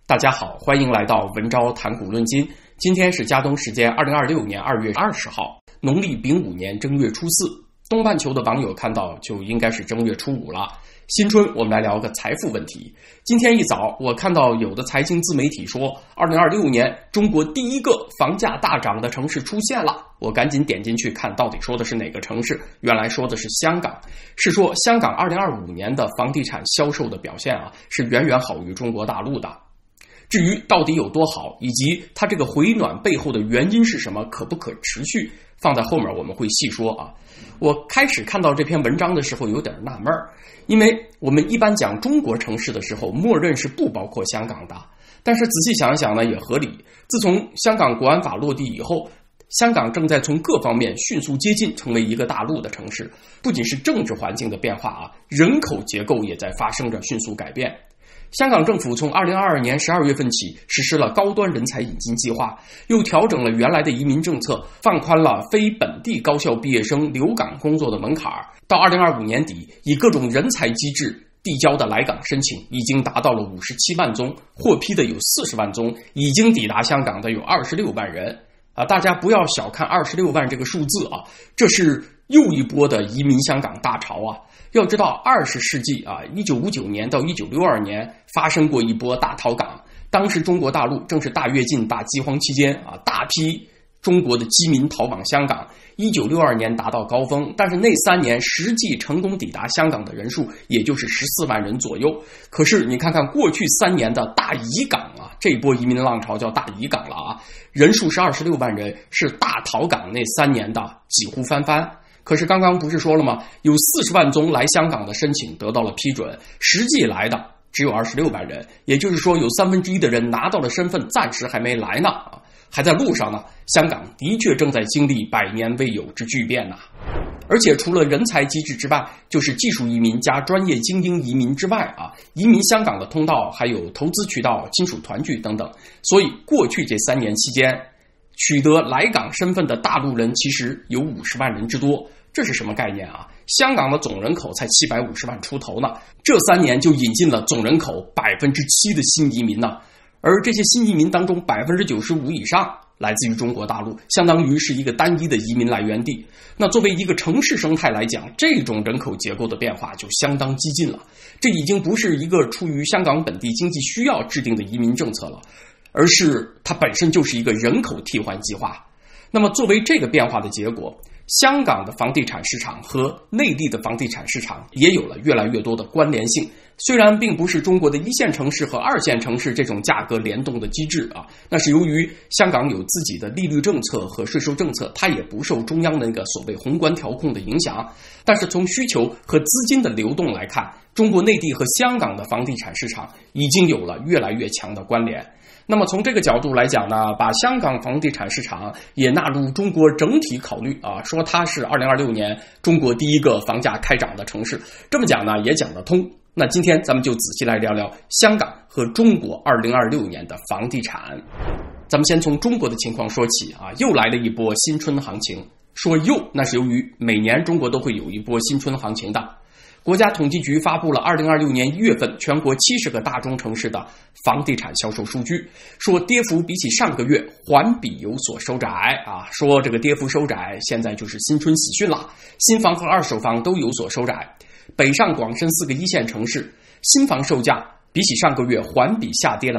大家好，欢迎来到文昭谈股论金。今天是加东时间2026年2月20号，农历丙午年正月初四。东半球的网友看到就应该是正月初五了。新春我们来聊个财富问题。今天一早我看到有的财经自媒体说2026年中国第一个房价大涨的城市出现了，我赶紧点进去看到底说的是哪个城市，原来说的是香港。是说香港2025年的房地产销售的表现是远远好于中国大陆的。至于到底有多好，以及它这个回暖背后的原因是什么，可不可持续，放在后面我们会细说啊。我开始看到这篇文章的时候有点纳闷，因为我们一般讲中国城市的时候，默认是不包括香港的。但是仔细想一想呢，也合理。自从香港国安法落地以后，香港正在从各方面迅速接近成为一个大陆的城市，不仅是政治环境的变化人口结构也在发生着迅速改变。香港政府从2022年12月份起实施了高端人才引进计划，又调整了原来的移民政策，放宽了非本地高校毕业生留港工作的门槛。到2025年底，以各种人才机制递交的来港申请已经达到了57万宗，获批的有40万宗，已经抵达香港的有26万人。大家不要小看26万这个数字这是又一波的移民香港大潮要知道20世纪1959年到1962年发生过一波大逃港，当时中国大陆正是大跃进大饥荒期间大批中国的饥民逃往香港，1962年达到高峰，但是那3年实际成功抵达香港的人数也就是14万人左右。可是你看看过去3年的大移港这一波移民浪潮叫大移港了人数是26万人，是大逃港那3年的几乎翻番。可是刚刚不是说了吗？有40万宗来香港的申请得到了批准，实际来的只有26万人，也就是说有1/3的人拿到了身份，暂时还没来呢还在路上呢。香港的确正在经历100年未有之巨变而且除了人才机制之外，就是技术移民加专业精英移民之外移民香港的通道还有投资渠道、亲属团聚等等。所以过去这3年期间，取得来港身份的大陆人其实有50万人之多。这是什么概念香港的总人口才750万出头呢，这3年就引进了总人口7%的新移民而这些新移民当中95%以上来自于中国大陆，相当于是一个单一的移民来源地。那作为一个城市生态来讲，这种人口结构的变化就相当激进了。这已经不是一个出于香港本地经济需要制定的移民政策了，而是它本身就是一个人口替换计划。那么作为这个变化的结果，香港的房地产市场和内地的房地产市场也有了越来越多的关联性。虽然并不是中国的1线城市和2线城市这种价格联动的机制那是由于香港有自己的利率政策和税收政策，它也不受中央的那个所谓宏观调控的影响。但是从需求和资金的流动来看，中国内地和香港的房地产市场已经有了越来越强的关联。那么从这个角度来讲呢，把香港房地产市场也纳入中国整体考虑说它是2026年中国第一个房价开涨的城市，这么讲呢也讲得通。那今天咱们就仔细来聊聊香港和中国2026年的房地产。咱们先从中国的情况说起又来了一波新春行情。说又，那是由于每年中国都会有一波新春行情的。国家统计局发布了2026年1月份全国70个大中城市的房地产销售数据，说跌幅比起上个月环比有所收窄说这个跌幅收窄，现在就是新春喜讯了，新房和二手房都有所收窄。北上广深4个1线城市新房售价比起上个月环比下跌了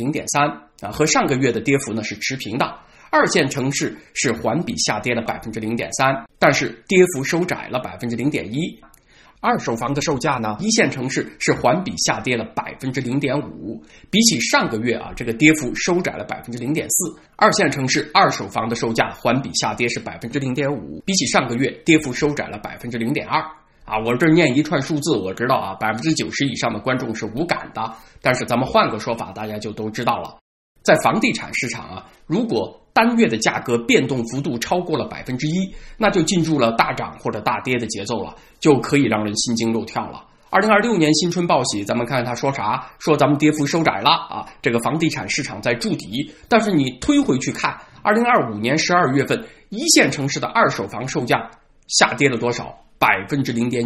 0.3%和上个月的跌幅呢是持平的。2线城市是环比下跌了 0.3%， 但是跌幅收窄了 0.1%。二手房的售价呢，1线城市是环比下跌了 0.5%， 比起上个月这个跌幅收窄了 0.4%。2线城市二手房的售价环比下跌是 0.5%， 比起上个月跌幅收窄了 0.2%。我这念一串数字，我知道90%以上的观众是无感的，但是咱们换个说法，大家就都知道了。在房地产市场如果单月的价格变动幅度超过了 1%， 那就进入了大涨或者大跌的节奏了，就可以让人心惊肉跳了。2026年新春报喜，咱们看看他说啥，说咱们跌幅收窄了这个房地产市场在筑底。但是你推回去看2025年12月份1线城市的二手房售价下跌了多少？0.9%，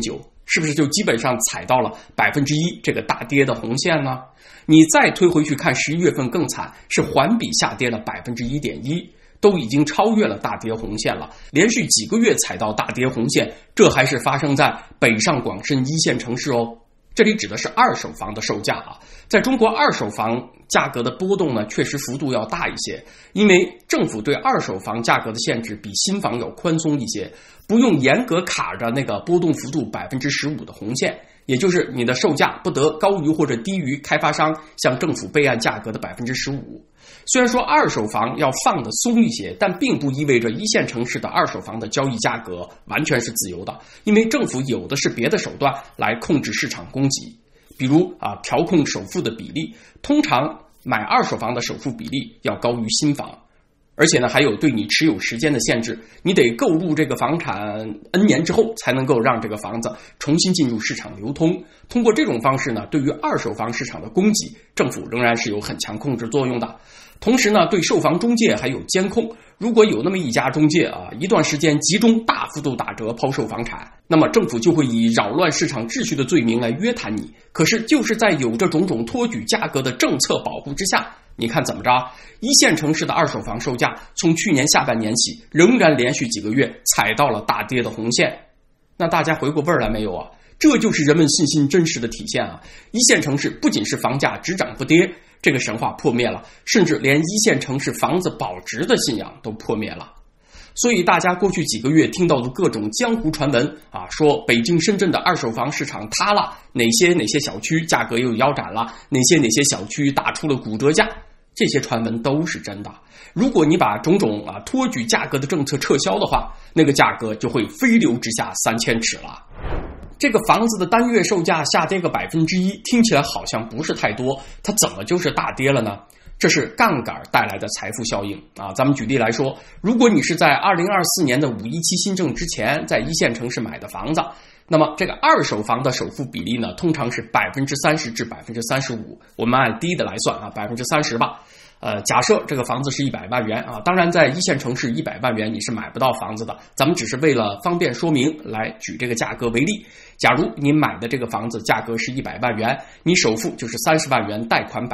是不是就基本上踩到了1%这个大跌的红线呢？你再推回去看11月份更惨，是环比下跌了1.1%，都已经超越了大跌红线了，连续几个月踩到大跌红线，这还是发生在北上广深一线城市哦。这里指的是二手房的售价啊，在中国二手房价格的波动呢，确实幅度要大一些，因为政府对二手房价格的限制比新房要宽松一些，不用严格卡着那个波动幅度15%的红线，也就是你的售价不得高于或者低于开发商向政府备案价格的15%。虽然说二手房要放得松一些，但并不意味着一线城市的二手房的交易价格完全是自由的，因为政府有的是别的手段来控制市场供给，比如调控首付的比例，通常买二手房的首付比例要高于新房，而且呢还有对你持有时间的限制，你得购入这个房产 N 年之后才能够让这个房子重新进入市场流通。通过这种方式呢，对于二手房市场的供给，政府仍然是有很强控制作用的。同时呢，对售房中介还有监控，如果有那么一家中介一段时间集中大幅度打折抛售房产，那么政府就会以扰乱市场秩序的罪名来约谈你。可是就是在有着种种托举价格的政策保护之下，你看怎么着？一线城市的二手房售价从去年下半年起，仍然连续几个月踩到了大跌的红线。那大家回过味儿来没有啊？这就是人们信心真实的体现啊！一线城市不仅是房价只涨不跌，这个神话破灭了，甚至连一线城市房子保值的信仰都破灭了。所以大家过去几个月听到的各种江湖传闻说北京、深圳的二手房市场塌了，哪些小区价格又腰斩了，哪些小区打出了骨折价，这些传闻都是真的。如果你把种种托举价格的政策撤销的话，那个价格就会飞流直下3000尺了。这个房子的单月售价下跌个1%，听起来好像不是太多，它怎么就是大跌了呢？这是杠杆带来的财富效应咱们举例来说，如果你是在2024年的517新政之前在一线城市买的房子，那么这个二手房的首付比例呢，通常是30%至35%，我们按低的来算30%吧。假设这个房子是100万元当然在一线城市100万元你是买不到房子的，咱们只是为了方便说明来举这个价格为例。假如你买的这个房子价格是100万元，你首付就是30万元，贷款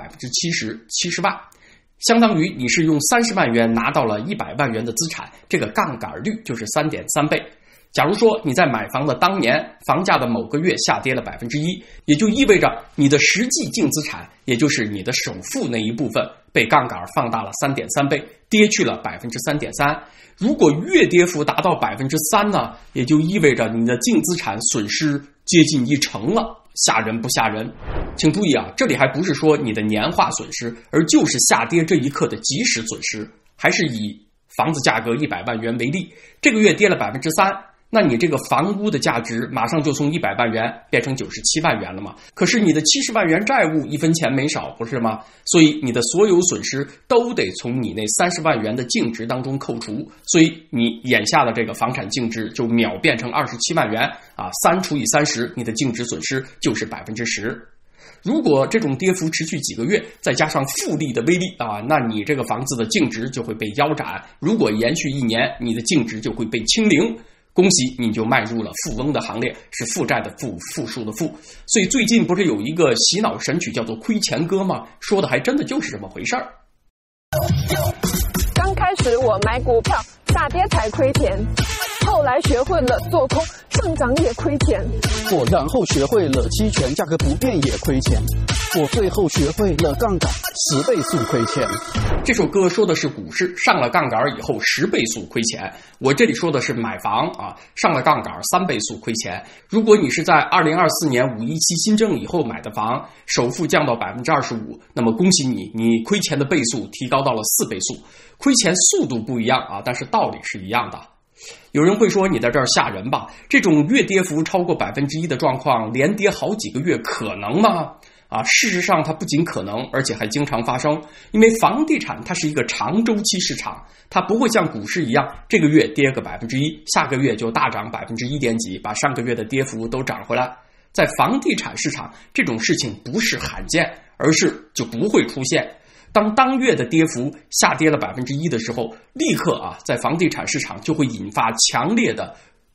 70%万，相当于你是用30万元拿到了100万元的资产，这个杠杆率就是3.3倍。假如说你在买房的当年房价的某个月下跌了1%，也就意味着你的实际净资产，也就是你的首付那一部分被杠杆放大了3.3倍，跌去了3.3%。如果月跌幅达到3%呢，也就意味着你的净资产损失接近1成了，吓人不吓人？请注意这里还不是说你的年化损失，而就是下跌这一刻的即时损失。还是以房子价格100万元为例，这个月跌了3%。那你这个房屋的价值马上就从100万元变成97万元了嘛？可是你的70万元债务1分钱没少，不是吗？所以你的所有损失都得从你那30万元的净值当中扣除，所以你眼下的这个房产净值就秒变成27万元3除以30，你的净值损失就是10%。如果这种跌幅持续几个月，再加上复利的威力那你这个房子的净值就会被腰斩。如果延续1年，你的净值就会被清零。恭喜你就迈入了富翁的行列，是负债的负，负数的负。所以最近不是有一个洗脑神曲叫做《亏钱歌》吗？说的还真的就是这么回事儿。 刚开始我买股票下跌才亏钱，后来学会了做空，上涨也亏钱。 我然后学会了期权，价格不变也亏钱。我最后学会了杠杆，10倍速亏钱。 这首歌说的是股市上了杠杆以后10倍速亏钱，我这里说的是买房上了杠杆3倍速亏钱。如果你是在2024年517新政以后买的房，首付降到25%，那么恭喜你，你亏钱的倍速提高到了4倍速。亏钱速度不一样但是道理是一样的。有人会说你在这儿吓人吧？这种月跌幅超过1%的状况，连跌好几个月可能吗？事实上它不仅可能，而且还经常发生。因为房地产它是一个长周期市场，它不会像股市一样，这个月跌个1%，下个月就大涨1点几，把上个月的跌幅都涨回来。在房地产市场，这种事情不是罕见，而是就不会出现。当当月的跌幅下跌了1%的时候，立刻在房地产市场就会引发强烈的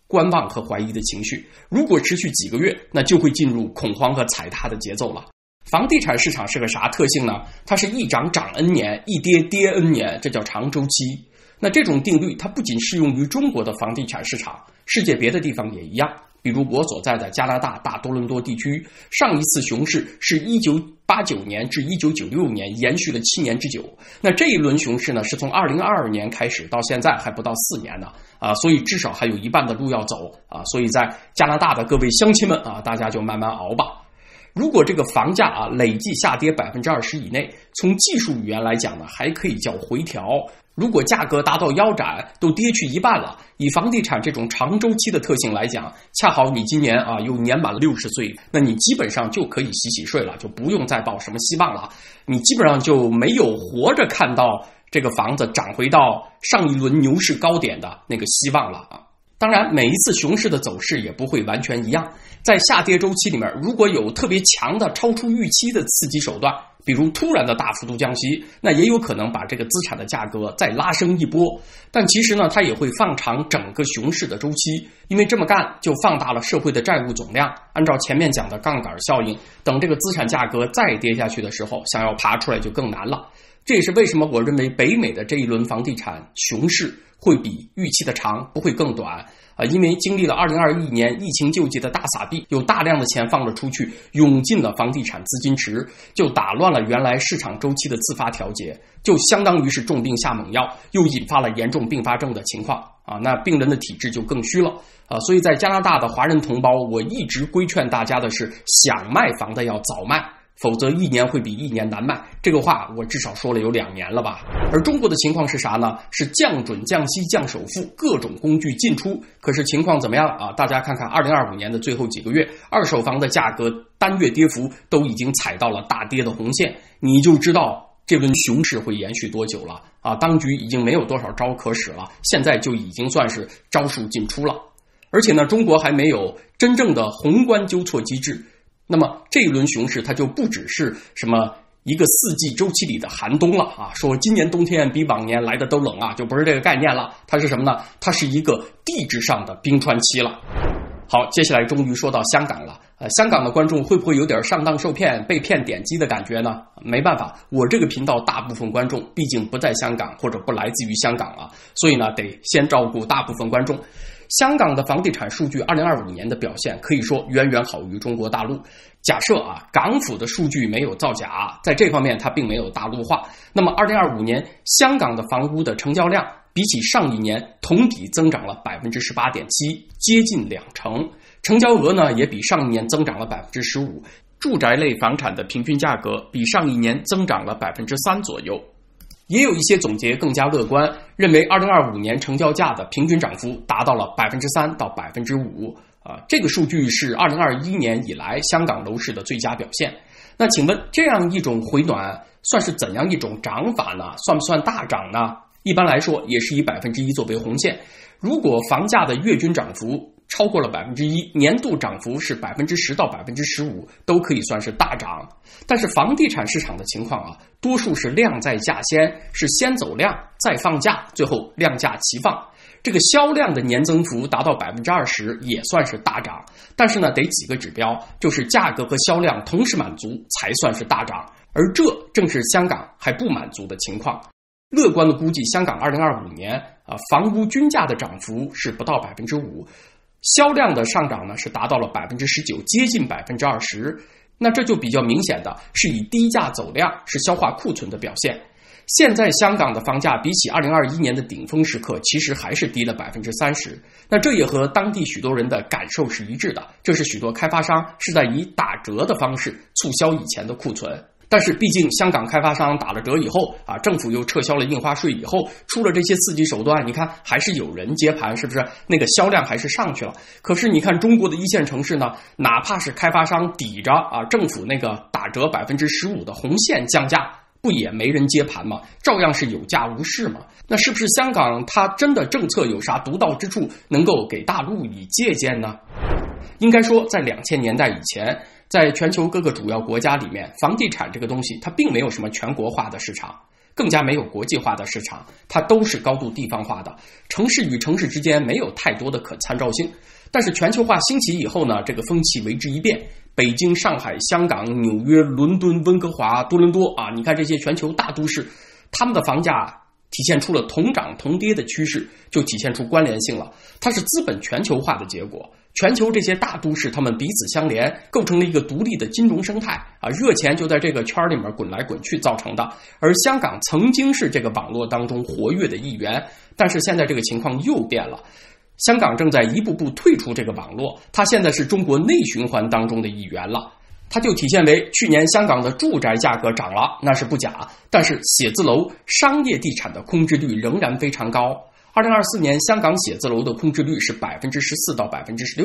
观望和怀疑的情绪。如果持续几个月，那就会进入恐慌和踩踏的节奏了。房地产市场是个啥特性呢？它是一涨涨 N 年，一跌跌 N 年，这叫长周期。那这种定律它不仅适用于中国的房地产市场，世界别的地方也一样。比如我所在的加拿大大多伦多地区，上一次熊市是1989年至1996年，延续了7年之久。那这一轮熊市呢，是从2022年开始到现在还不到4年呢，所以至少还有一半的路要走啊。所以在加拿大的各位乡亲们啊，大家就慢慢熬吧。如果这个房价累计下跌20%以内，从技术语言来讲呢，还可以叫回调。如果价格达到腰斩，都跌去一半了，以房地产这种长周期的特性来讲，恰好你今年又年满了60岁，那你基本上就可以洗洗睡了，就不用再抱什么希望了。你基本上就没有活着看到这个房子涨回到上一轮牛市高点的那个希望了啊。当然，每一次熊市的走势也不会完全一样。在下跌周期里面，如果有特别强的超出预期的刺激手段，比如突然的大幅度降息，那也有可能把这个资产的价格再拉升一波。但其实呢，它也会放长整个熊市的周期，因为这么干就放大了社会的债务总量。按照前面讲的杠杆效应，等这个资产价格再跌下去的时候，想要爬出来就更难了。这也是为什么我认为北美的这一轮房地产熊市会比预期的长，不会更短因为经历了2021年疫情救济的大撒币，有大量的钱放了出去，涌进了房地产资金池，就打乱了原来市场周期的自发调节，就相当于是重病下猛药，又引发了严重并发症的情况那病人的体质就更虚了所以在加拿大的华人同胞，我一直规劝大家的是，想卖房的要早卖，否则1年会比1年难卖。这个话我至少说了有2年了吧。而中国的情况是啥呢？是降准、降息、降首付，各种工具进出。可是情况怎么样大家看看2025年的最后几个月，二手房的价格单月跌幅都已经踩到了大跌的红线，你就知道这轮熊市会延续多久了当局已经没有多少招可使了，现在就已经算是招数尽出了。而且呢，中国还没有真正的宏观纠错机制。那么这一轮熊市它就不只是什么一个4季周期里的寒冬了说今年冬天比往年来的都冷就不是这个概念了。它是什么呢？它是一个地质上的冰川期了。好，接下来终于说到香港了香港的观众会不会有点上当受骗、被骗点击的感觉呢？没办法，我这个频道大部分观众毕竟不在香港或者不来自于香港所以呢得先照顾大部分观众。香港的房地产数据2025年的表现可以说远远好于中国大陆。假设港府的数据没有造假，在这方面它并没有大陆化，那么2025年香港的房屋的成交量比起上一年同比增长了 18.7%， 接近2成。成交额呢也比上一年增长了 15%， 住宅类房产的平均价格比上一年增长了 3% 左右。也有一些总结更加乐观，认为2025年成交价的平均涨幅达到了 3% 到 5%这个数据是2021年以来香港楼市的最佳表现。那请问这样一种回暖算是怎样一种涨法呢？算不算大涨呢？一般来说也是以 1% 作为红线。如果房价的月均涨幅超过了 1%， 年度涨幅是 10% 到 15%， 都可以算是大涨。但是房地产市场的情况多数是量在价先，是先走量再放价，最后量价齐放。这个销量的年增幅达到 20% 也算是大涨，但是呢得几个指标，就是价格和销量同时满足才算是大涨，而这正是香港还不满足的情况。乐观的估计，香港2025年房屋均价的涨幅是不到 5%， 销量的上涨呢是达到了 19%， 接近 20%。 那这就比较明显的是以低价走量，是消化库存的表现。现在香港的房价比起2021年的顶峰时刻其实还是低了 30%， 那这也和当地许多人的感受是一致的，这是许多开发商是在以打折的方式促销以前的库存。但是毕竟香港开发商打了折以后政府又撤销了印花税以后，出了这些刺激手段，你看还是有人接盘，是不是？那个销量还是上去了。可是你看中国的一线城市呢，哪怕是开发商抵着政府那个打折 15% 的红线降价，不也没人接盘吗？照样是有价无市嘛。那是不是香港它真的政策有啥独到之处，能够给大陆以借鉴呢？应该说在2000年代以前， 在全球各个主要国家里面，房地产这个东西它并没有什么全国化的市场，更加没有国际化的市场，它都是高度地方化的，城市与城市之间没有太多的可参照性。但是全球化兴起以后呢，这个风气为之一变，北京、上海、香港、纽约、伦敦、温哥华、多伦多啊，你看这些全球大都市，他们的房价体现出了同涨同跌的趋势，就体现出关联性了。它是资本全球化的结果。全球这些大都市，它们彼此相连，构成了一个独立的金融生态啊，热钱就在这个圈里面滚来滚去造成的。而香港曾经是这个网络当中活跃的一员，但是现在这个情况又变了。香港正在一步步退出这个网络，它现在是中国内循环当中的一员了。它就体现为去年香港的住宅价格涨了，那是不假，但是写字楼、商业地产的空置率仍然非常高。2024年香港写字楼的空置率是14%到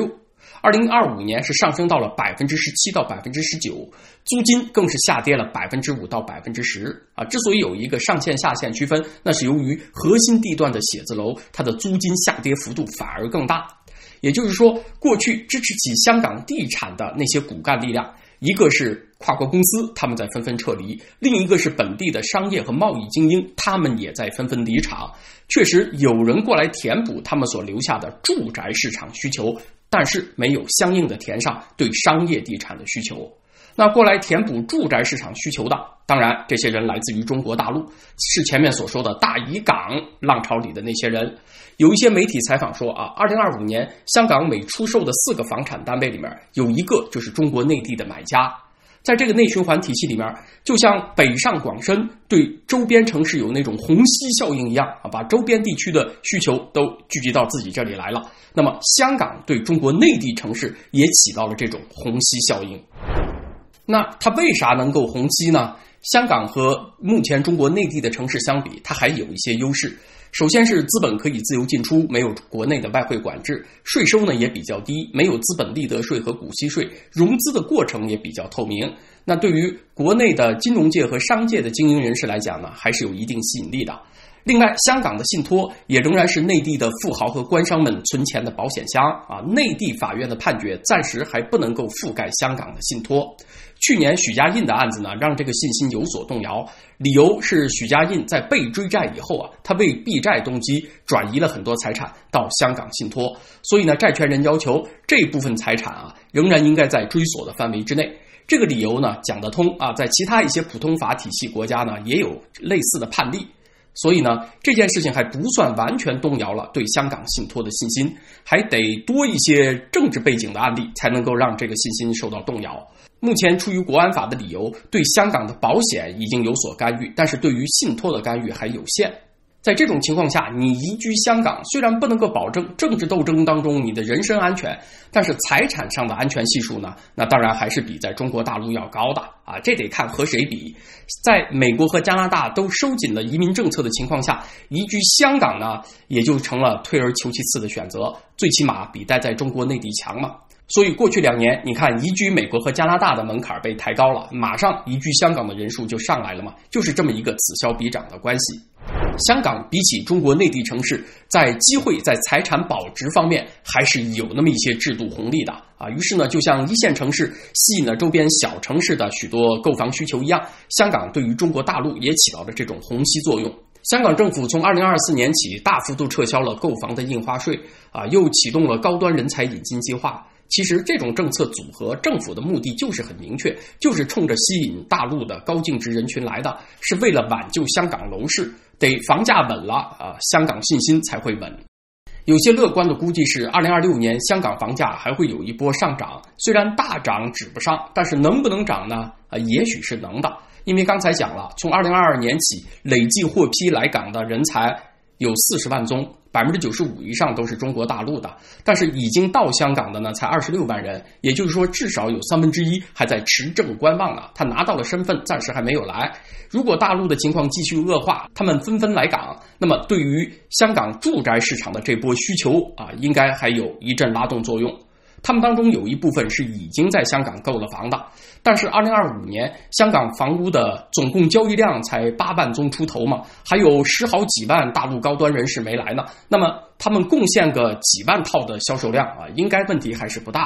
16%，2025年是上升到了17%到19%，租金更是下跌了5%到10%啊。之所以有一个上限下限区分，那是由于核心地段的写字楼，它的租金下跌幅度反而更大。也就是说，过去支持起香港地产的那些骨干力量，一个是跨国公司，他们在纷纷撤离；另一个是本地的商业和贸易精英，他们也在纷纷离场。确实有人过来填补他们所留下的住宅市场需求，但是没有相应的填上对商业地产的需求。那过来填补住宅市场需求的，当然这些人来自于中国大陆，是前面所说的大移港浪潮里的那些人。有一些媒体采访说2025年香港每出售的4个房产单位里面，有一个就是中国内地的买家。在这个内循环体系里面，就像北上广深对周边城市有那种虹吸效应一样把周边地区的需求都聚集到自己这里来了。那么香港对中国内地城市也起到了这种虹吸效应。那它为啥能够虹吸呢？香港和目前中国内地的城市相比，它还有一些优势。首先是资本可以自由进出，没有国内的外汇管制，税收呢也比较低，没有资本利得税和股息税，融资的过程也比较透明。那对于国内的金融界和商界的精英人士来讲呢，还是有一定吸引力的。另外，香港的信托也仍然是内地的富豪和官商们存钱的保险箱内地法院的判决暂时还不能够覆盖香港的信托。去年许家印的案子呢，让这个信心有所动摇，理由是许家印在被追债以后他为避债动机转移了很多财产到香港信托，所以呢，债权人要求这部分财产仍然应该在追索的范围之内。这个理由呢讲得通在其他一些普通法体系国家呢也有类似的判例。所以呢，这件事情还不算完全动摇了对香港信托的信心，还得多一些政治背景的案例才能够让这个信心受到动摇。目前出于国安法的理由，对香港的保险已经有所干预，但是对于信托的干预还有限。在这种情况下，你移居香港虽然不能够保证政治斗争当中你的人身安全，但是财产上的安全系数呢，那当然还是比在中国大陆要高的这得看和谁比。在美国和加拿大都收紧了移民政策的情况下，移居香港呢，也就成了退而求其次的选择，最起码比待在中国内地强嘛。所以过去2年，你看移居美国和加拿大的门槛被抬高了，马上移居香港的人数就上来了嘛，就是这么一个此消彼长的关系。香港比起中国内地城市，在机会在财产保值方面还是有那么一些制度红利的于是呢，就像一线城市吸引了周边小城市的许多购房需求一样，香港对于中国大陆也起到了这种虹吸作用。香港政府从2024年起大幅度撤销了购房的印花税又启动了高端人才引进计划。其实这种政策组合，政府的目的就是很明确，就是冲着吸引大陆的高净值人群来的，是为了挽救香港楼市，得房价稳了香港信心才会稳。有些乐观的估计是2026年香港房价还会有一波上涨，虽然大涨指不上，但是能不能涨呢？也许是能的，因为刚才讲了，从2022年起累计获批来港的人才有40万宗，95%以上都是中国大陆的，但是已经到香港的呢才26万人，也就是说至少有1/3还在持证观望呢，他拿到了身份，暂时还没有来。如果大陆的情况继续恶化，他们纷纷来港，那么对于香港住宅市场的这波需求应该还有一阵拉动作用。他们当中有一部分是已经在香港购了房的，但是2025年香港房屋的总共交易量才8万宗出头嘛，还有10好几万大陆高端人士没来呢，那么他们贡献个几万套的销售量应该问题还是不大的。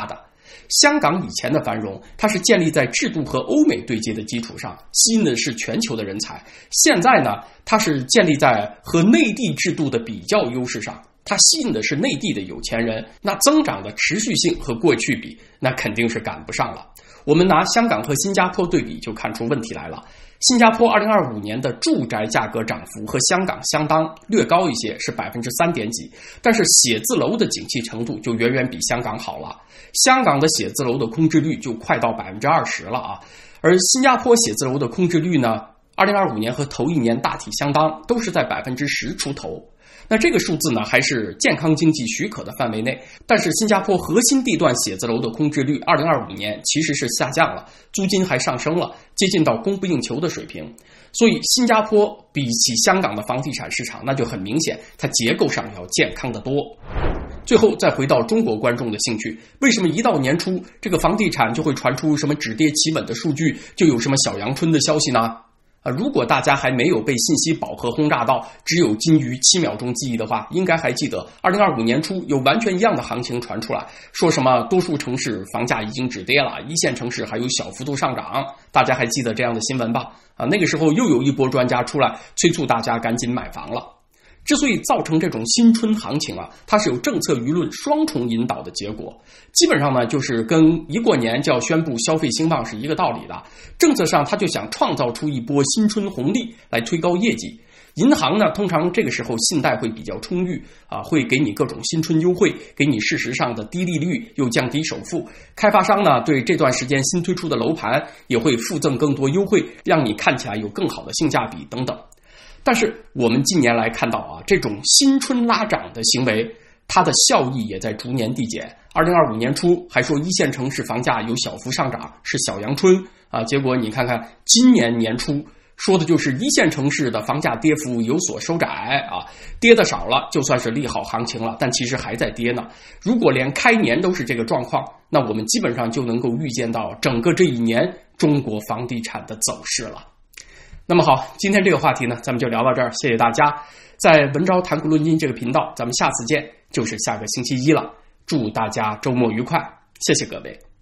香港以前的繁荣，它是建立在制度和欧美对接的基础上，吸引的是全球的人才。现在呢，它是建立在和内地制度的比较优势上，它吸引的是内地的有钱人，那增长的持续性和过去比，那肯定是赶不上了。我们拿香港和新加坡对比，就看出问题来了。新加坡2025年的住宅价格涨幅和香港相当，略高一些，是3%几，但是写字楼的景气程度就远远比香港好了。香港的写字楼的空置率就快到20%了啊，而新加坡写字楼的空置率呢，2025年和头一年大体相当，都是在10%出头。那这个数字呢，还是健康经济许可的范围内，但是新加坡核心地段写字楼的空置率2025年其实是下降了，租金还上升了，接近到供不应求的水平。所以新加坡比起香港的房地产市场，那就很明显，它结构上要健康得多。最后再回到中国观众的兴趣，为什么一到年初，这个房地产就会传出什么止跌企稳的数据，就有什么小阳春的消息呢？如果大家还没有被信息饱和轰炸到只有金鱼7秒钟记忆的话，应该还记得2025年初有完全一样的行情传出来，说什么多数城市房价已经止跌了，一线城市还有小幅度上涨，大家还记得这样的新闻吧？那个时候又有一波专家出来催促大家赶紧买房了。之所以造成这种新春行情啊，它是有政策舆论双重引导的结果。基本上呢，就是跟一过年就要宣布消费兴旺是一个道理的。政策上它就想创造出一波新春红利来推高业绩。银行呢，通常这个时候信贷会比较充裕啊，会给你各种新春优惠，给你事实上的低利率又降低首付。开发商呢，对这段时间新推出的楼盘也会附赠更多优惠，让你看起来有更好的性价比等等。但是我们近年来看到啊，这种新春拉涨的行为，它的效益也在逐年递减。2025年初还说一线城市房价有小幅上涨，是小阳春啊，结果你看看今年年初说的就是一线城市的房价跌幅有所收窄啊，跌的少了，就算是利好行情了，但其实还在跌呢。如果连开年都是这个状况，那我们基本上就能够预见到整个这一年中国房地产的走势了。那么好，今天这个话题呢，咱们就聊到这儿，谢谢大家。在文昭谈股论金这个频道，咱们下次见，就是下个星期一了。祝大家周末愉快，谢谢各位。